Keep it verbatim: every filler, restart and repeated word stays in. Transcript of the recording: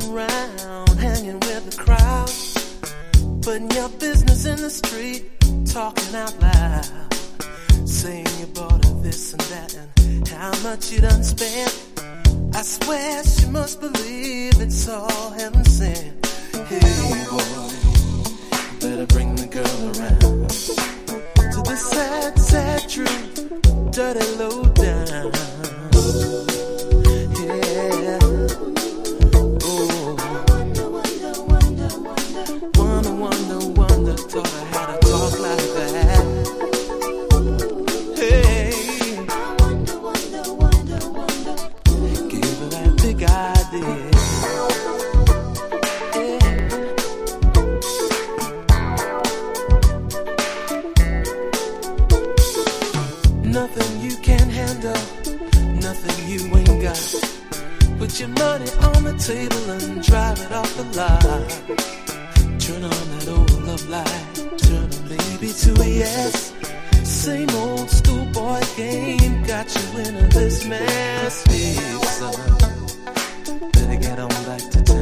around, hanging with the crowd, putting your business in the street, talking out loud, saying you bought her this and that and how much you done spent. I swear she must believe it's all heaven sent. Hey boy, better bring the girl around to the sad, sad truth, dirty low down. Yeah. Oh. Wonder, wonder, wonder, thought I had to talk like that. Hey. Give her that big idea. Nothing you can't handle, nothing you ain't got. Put your money on the table and drive it off the lot. Turn on that old love light, turn a maybe to a yes. Same old schoolboy game got you into this mess, hey son.